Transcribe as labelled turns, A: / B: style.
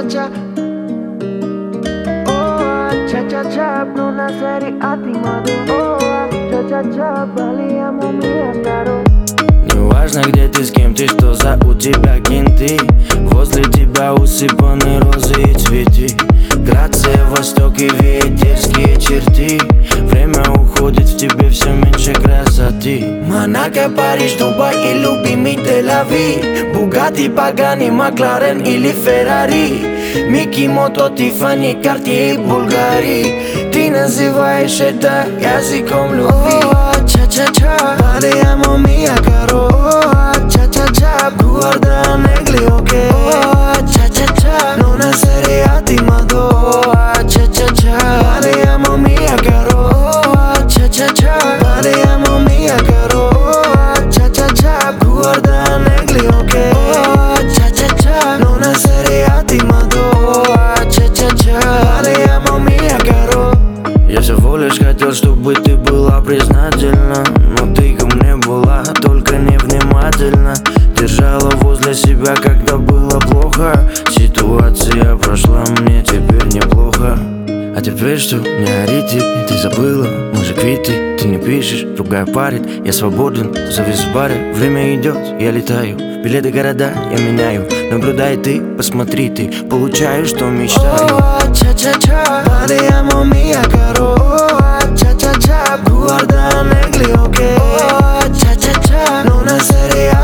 A: cha. Oh, cha, no naseri atимаду. Oh, cha, балиамо мия каро.
B: Неважно, где ты, с кем ты, что за у тебя кенты. Возле тебя усыпаны розы и цветы. Грация, восток и ветерские черты. Время уходит, в тебе все меньше красоты. Монако, Париж, Дубай и любимый Тель-Авив. Бугатти, Пагани, Макларен или Феррари. Мики, Мото, Тифани, Картье и Булгари. Ты называешь это языком любви. Cha, balliamo mia caro. Cha, guarda negli occhi. Cha, non essere attimado. Cha, balliamo mia caro. Cha, balliamo mia caro. Cha, guarda negli occhi. Cha, non essere attimado. Cha, balliamo mia caro. Я всего лишь хотел, чтобы ты была признательна, но ты ко мне была только невнимательна. Держала возле себя, когда было плохо. Ситуация прошла, мне теперь неплохо. А теперь что? Не орите, ты забыла, мы же квиты. Ты не пишешь, другая парит, я свободен, завис в баре. Время идет, я летаю, билеты города я меняю. Наблюдай ты, посмотри ты, получаю, что мечтаю. Cha, balliamo mia caro. Cha, guarda negli occhi. Cha, non essere